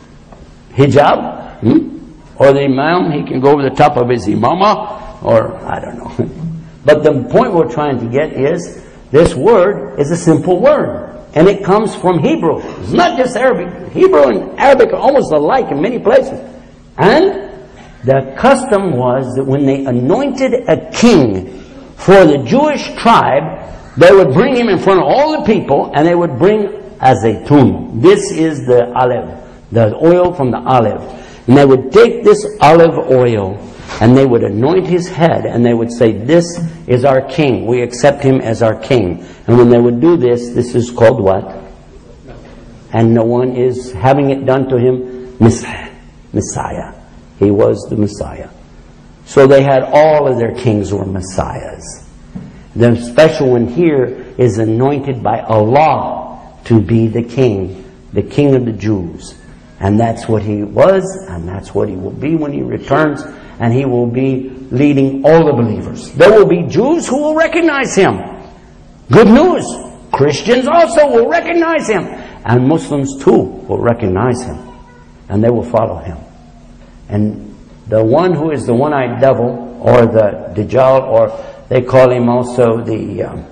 hijab. Hmm? Or the imam, he can go over the top of his imama. Or, I don't know. But the point we're trying to get is, this word is a simple word. And it comes from Hebrew. It's not just Arabic. Hebrew and Arabic are almost alike in many places. And the custom was that when they anointed a king for the Jewish tribe, they would bring him in front of all the people, and they would bring a zaytun. This is the olive, the oil from the olive. And they would take this olive oil, and they would anoint his head, and they would say, this is our king. We accept him as our king. And when they would do this, this is called what? And no one is having it done to him. Messiah. He was the Messiah. So they had all of their kings were messiahs. The special one here is anointed by Allah to be the king, the king of the Jews. And that's what he was, and that's what he will be when he returns, and he will be leading all the believers. There will be Jews who will recognize him. Good news. Christians also will recognize him. And Muslims too will recognize him. And they will follow him. And the one who is the one-eyed devil, or the Dajjal, or they call him also the um,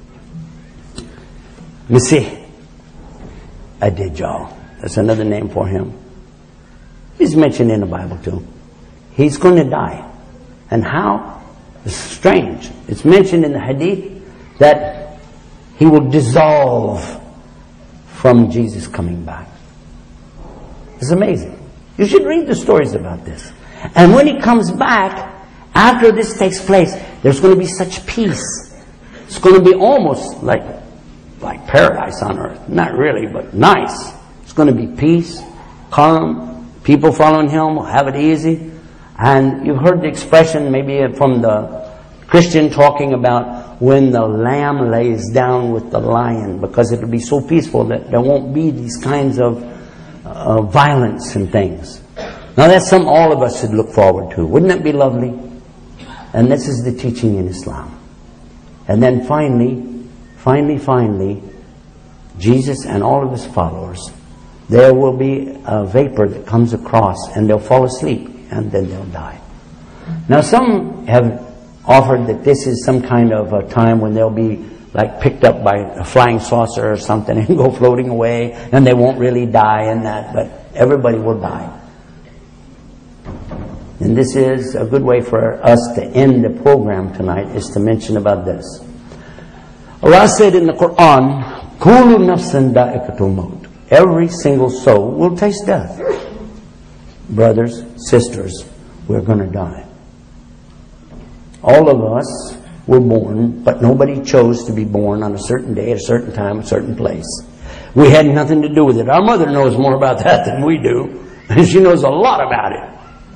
Masih ad-Dajjal. That's another name for him. He's mentioned in the Bible too. He's going to die. And how? It's strange. It's mentioned in the Hadith that he will dissolve from Jesus coming back. It's amazing. You should read the stories about this. And when he comes back, after this takes place, there's going to be such peace. It's going to be almost like, like paradise on earth. Not really, but nice. It's going to be peace, calm. People following him will have it easy. And you've heard the expression maybe from the Christian talking about when the lamb lays down with the lion, because it'll be so peaceful that there won't be these kinds of uh, violence and things. Now that's something all of us should look forward to. Wouldn't that be lovely? And this is the teaching in Islam. And then finally, finally, finally, Jesus and all of his followers, there will be a vapor that comes across and they'll fall asleep and then they'll die. Now some have offered that this is some kind of a time when they'll be like picked up by a flying saucer or something and go floating away, and they won't really die in that, but everybody will die. And this is a good way for us to end the program tonight, is to mention about this. Allah said in the Quran, Kullu nafsin da'ikatul maut. Every single soul will taste death. Brothers, sisters, we're going to die. All of us were born, but nobody chose to be born on a certain day, at a certain time, a certain place. We had nothing to do with it. Our mother knows more about that than we do, and she knows a lot about it.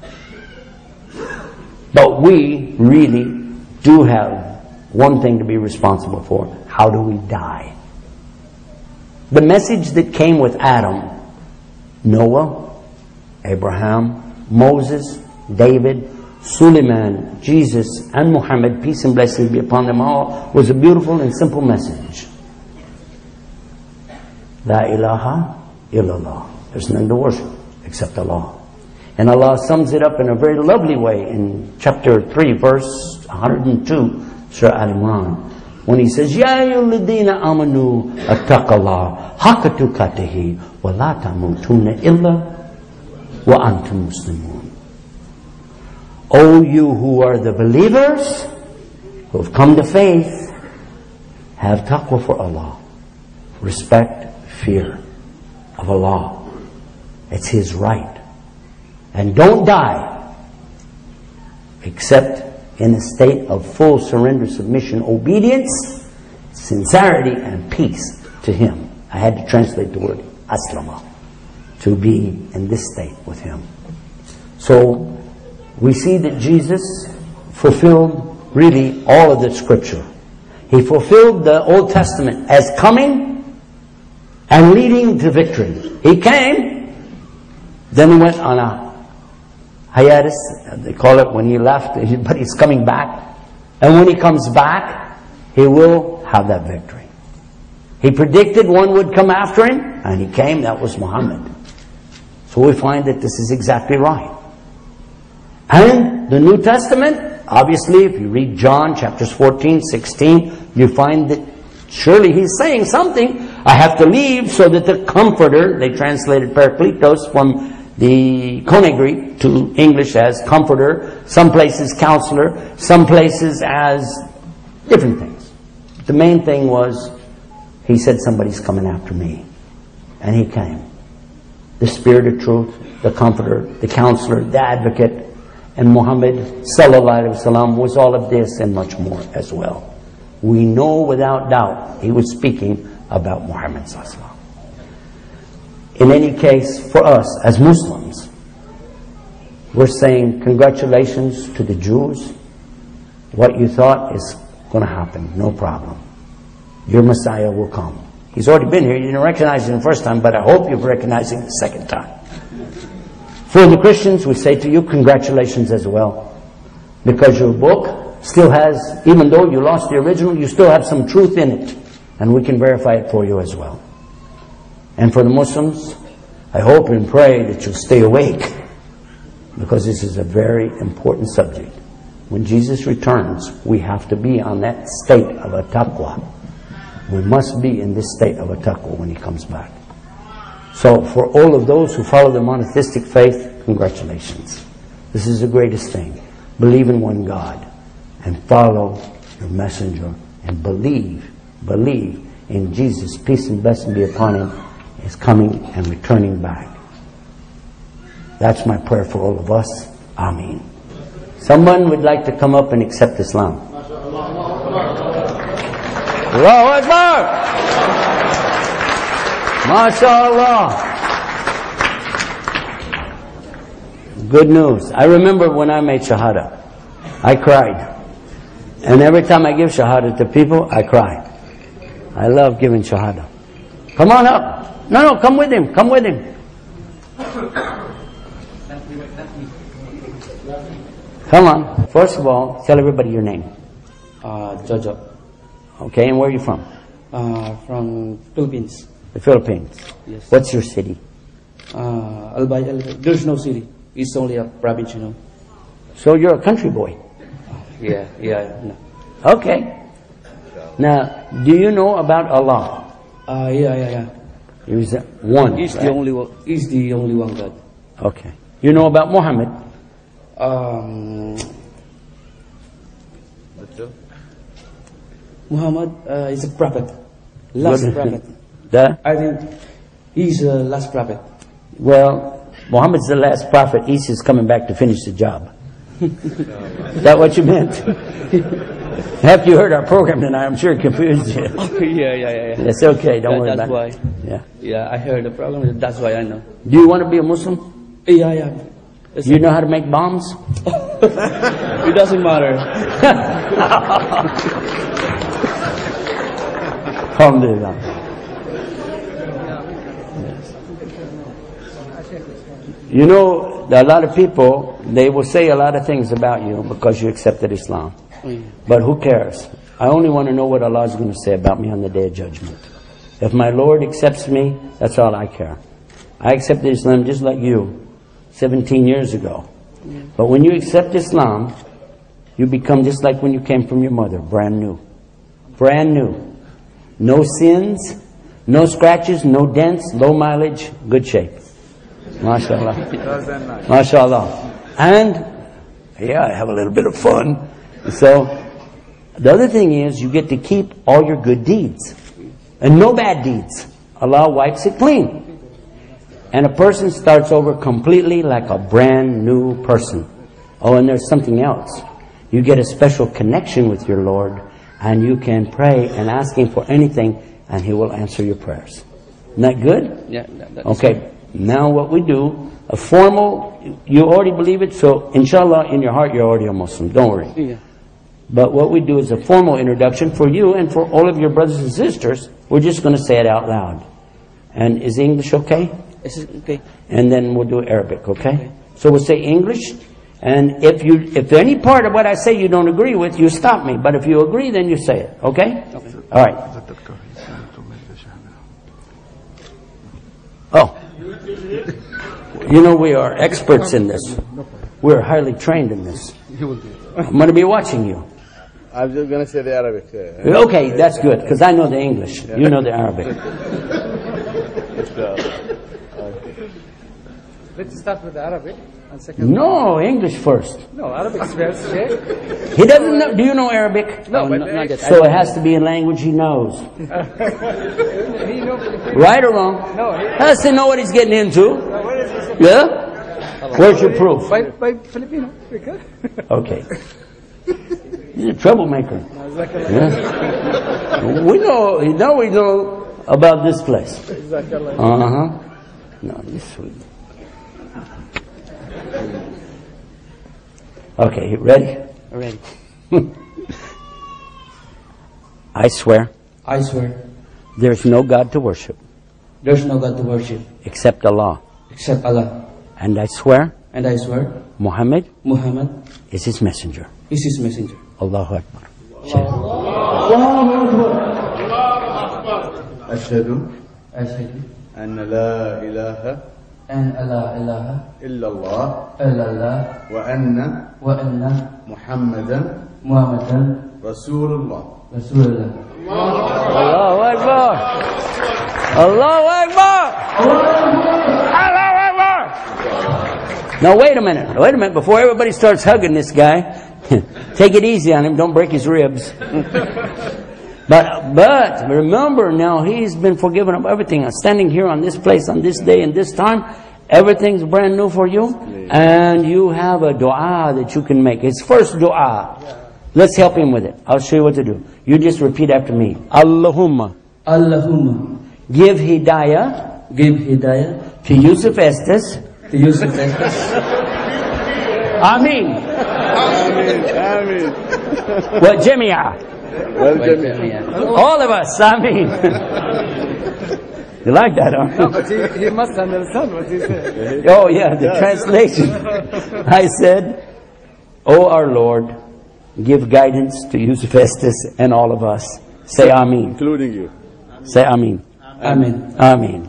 But we really do have one thing to be responsible for. How do we die? The message that came with Adam, Noah, Abraham, Moses, David, Suleiman, Jesus, and Muhammad, peace and blessings be upon them all, was a beautiful and simple message. La ilaha illallah. There's none to worship except Allah. And Allah sums it up in a very lovely way in chapter three, verse one hundred two, Surah Al-Imran, when he says, Ya ayyuhalladhina amanu attaqallah haqqa tuqatihi wa la tamutunna illa wa antum muslimun. O you who are the believers, who have come to faith, have taqwa for Allah. Respect, fear of Allah. It's His right. And don't die except in a state of full surrender, submission, obedience, sincerity, and peace to Him. I had to translate the word aslama, to be in this state with Him. So we see that Jesus fulfilled really all of the Scripture. He fulfilled the Old Testament as coming and leading to victory. He came, then he went on a hiatus, they call it when he left, but he's coming back. And when he comes back, he will have that victory. He predicted one would come after him, and he came. That was Muhammad. So we find that this is exactly right. And the New Testament, obviously, if you read John chapters fourteen, sixteen, you find that surely he's saying something. I have to leave so that the Comforter, they translated Parakletos from the Koine Greek to English as Comforter, some places Counselor, some places as different things. The main thing was, he said somebody's coming after me. And he came. The Spirit of Truth, the Comforter, the Counselor, the Advocate, and Muhammad sallallahu alaihi wasallam was all of this and much more as well. We know without doubt he was speaking about Muhammad sallallahu alaihi wasallam. In any case, for us as Muslims, we're saying congratulations to the Jews. What you thought is going to happen, no problem. Your Messiah will come. He's already been here. You didn't recognize him the first time, but I hope you've recognized him the second time. For the Christians, we say to you, congratulations as well. Because your book still has, even though you lost the original, you still have some truth in it. And we can verify it for you as well. And for the Muslims, I hope and pray that you'll stay awake. Because this is a very important subject. When Jesus returns, we have to be on that state of a taqwa. We must be in this state of a taqwa when he comes back. So for all of those who follow the monotheistic faith, congratulations. This is the greatest thing. Believe in one God and follow your messenger and believe, believe in Jesus. Peace and blessing be upon him, is coming and returning back. That's my prayer for all of us. Ameen. Someone would like to come up and accept Islam. Allahu Akbar! MashaAllah! Good news. I remember when I made Shahada, I cried. And every time I give Shahada to people, I cry. I love giving Shahada. Come on up. No, no, come with him. Come with him. Come on. First of all, tell everybody your name. Uh, Jojo. Okay, and where are you from? Uh, from Philippines. The Philippines. Yes. What's your city? Uh, Albay, Albay. There's no city. It's only a province, you know. So you're a country boy. Yeah, yeah. No. Okay. Now, do you know about Allah? Uh, yeah, yeah, yeah. He's one. He's right? the only one. He's the only one God. Okay. You know about Muhammad? Um, Muhammad uh, is a prophet. Last What- prophet. The? I think he's the last prophet. Well, Muhammad's the last prophet. Isa's coming back to finish the job. Is that what you meant? After you heard our program tonight, I'm sure it confused you. yeah, yeah, yeah, yeah. It's okay. Don't That- worry that's about it. why. Yeah. Yeah, I heard the program. That's why I know. Do you want to be a Muslim? Yeah, yeah. It's- You know how to make bombs? It doesn't matter. Alhamdulillah. You know, a lot of people, they will say a lot of things about you because you accepted Islam. But who cares? I only want to know what Allah is going to say about me on the Day of Judgment. If my Lord accepts me, that's all I care. I accepted Islam just like you, seventeen years ago. But when you accept Islam, you become just like when you came from your mother, brand new. Brand new. No sins, no scratches, no dents, low mileage, good shape. MashaAllah. MashaAllah. And, yeah, I have a little bit of fun. So, the other thing is you get to keep all your good deeds. And no bad deeds. Allah wipes it clean. And a person starts over completely like a brand new person. Oh, and there's something else. You get a special connection with your Lord, and you can pray and ask Him for anything, and He will answer your prayers. Isn't that good? Yeah. That, that is Okay, right. now what we do, a formal, you already believe it, so inshallah, in your heart, you're already a Muslim. Don't worry. Yeah. But what we do is a formal introduction for you and for all of your brothers and sisters. We're just going to say it out loud. And is English okay? Is it okay? And then we'll do Arabic, okay? So we'll say English, and if you, if any part of what I say you don't agree with, you stop me. But if you agree, then you say it, okay? Okay. All right. Oh. You know, we are experts in this. We're highly trained in this. I'm going to be watching you. I'm just going to say the Arabic. Uh, Okay, that's good, because I know the English. You know the Arabic. Let's start with Arabic and second. No, English first. No, Arabic is first, Sheikh. He doesn't know. Do you know Arabic? No, Oh, but not- not yet. So it has to be a language he knows. he knows Filipino. Right or wrong? No, he, Has to know what he's getting into. what is this? Yeah? Where's your proof? By, by Filipino. Okay. Okay. He's a troublemaker. Yeah. We know, now we know about this place. Uh-huh. No, this sweet. Okay, you ready? Already. I swear I swear there is no God to worship there's no God to worship except Allah. except Allah. And I swear And I swear Muhammad Muhammad is his messenger. is his messenger. Allahu Akbar. أشهد أشهد أن لا إله أن لا إله إلا الله إلا الله وأن وأن محمدا محمدا رسول الله. رسول الله. Allahu Akbar. Allahu Akbar. Allahu Akbar. Now wait a minute. Wait a minute. Before everybody starts hugging this guy, take it easy on him. Don't break his ribs. But but remember now, he's been forgiven of everything. Standing here on this place, on this day and this time, everything's brand new for you. And you have a dua that you can make. His first dua. Let's help him with it. I'll show you what to do. You just repeat after me. Allahumma. Allahumma Give hidayah give hidayah to Yusuf Estes. to Yusuf Estes. Ameen. آمين آمين. Wa jami'ah. والجميع. All of us. Ameen. You like that, huh? But he, he must understand what he said. Oh yeah, the translation. I said, "Oh our Lord, give guidance to Yusuf Estes and all of us." Say Ameen. Including you. Say Ameen. Amen. Ameen.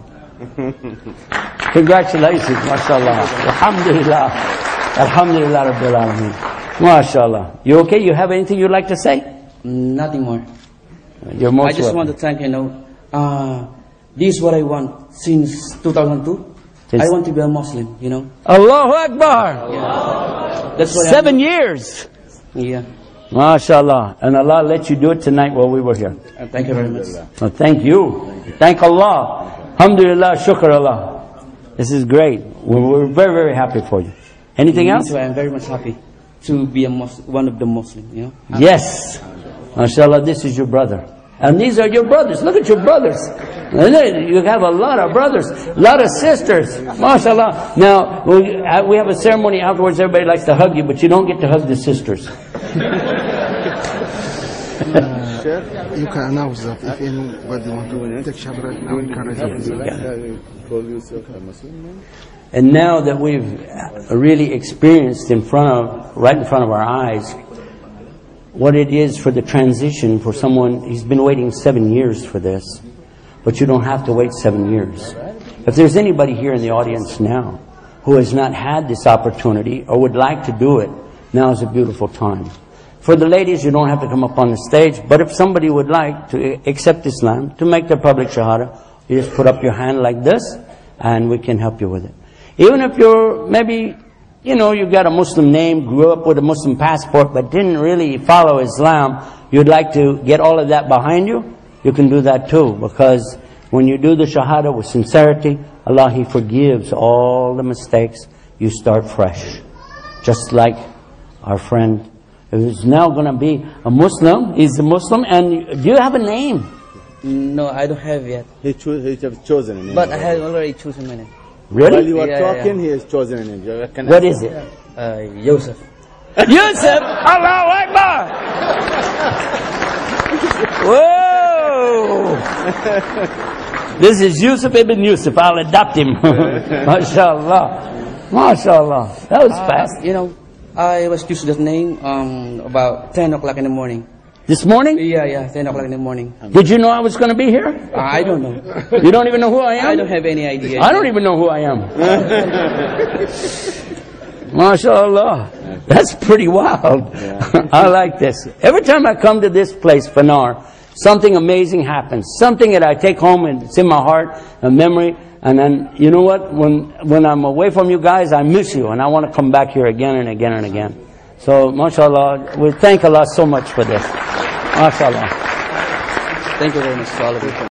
Congratulations, mashallah. Alhamdulillah. Alhamdulillah Rabbil Alameen. Mashallah. You okay? You have anything you'd like to say? Nothing more. You're most I just welcome. want to thank, you know, uh, this is what I want since two thousand two. Since- I want to be a Muslim, you know. Allahu Akbar. That's what Seven years. I'm, yeah. MashaAllah. And Allah let you do it tonight while we were here. Uh, thank you very much. So thank you. Thank Allah. Alhamdulillah, shukr Allah. This is great. We're, we're very, very happy for you. Anything else? So I'm very much happy to be a Mus- one of the Muslims, you know. Yes. MashaAllah, this is your brother. And these are your brothers. Look at your brothers. You have a lot of brothers, a lot of sisters. MashaAllah. Now, we uh, we have a ceremony afterwards. Everybody likes to hug you, but you don't get to hug the sisters. You can announce that if anybody want to take Shabbat now, you can raise your hand. Call yourself a Muslim? And now that we've really experienced in front of, right in front of our eyes, what it is for the transition for someone, he's been waiting seven years for this, but you don't have to wait seven years. If there's anybody here in the audience now who has not had this opportunity or would like to do it, now is a beautiful time. For the ladies, you don't have to come up on the stage, but if somebody would like to accept Islam, to make their public shahada, you just put up your hand like this, and we can help you with it. Even if you're maybe, you know, you got a Muslim name, grew up with a Muslim passport, but didn't really follow Islam, you'd like to get all of that behind you, you can do that too. Because when you do the shahada with sincerity, Allah, He forgives all the mistakes. You start fresh. Just like our friend who's now going to be a Muslim, he's a Muslim, and do you have a name? No, I don't have yet. He, cho- he have chosen a name. But I have already chosen my name. While Really? you are Yeah, yeah, talking, yeah. he has chosen a name. You can What ask is him. it? Uh, Yusuf. Yusuf! Allahu Akbar! Whoa! This is Yusuf ibn Yusuf. I'll adopt him. MashaAllah. MashaAllah. That was fast. You know, I was choosing that name um, about ten o'clock in the morning. This morning? Yeah, yeah, ten o'clock in the morning. Did you know I was going to be here? I don't know. You don't even know who I am? I don't have any idea. I don't even know who I am. MashaAllah. That's pretty wild. I like this. Every time I come to this place, Fanar, something amazing happens. Something that I take home and it's in my heart, a memory. And then, you know what? When when I'm away from you guys, I miss you. And I want to come back here again and again and again. So, MashaAllah, we thank Allah so much for this. MashaAllah. Thank you very much to all of you.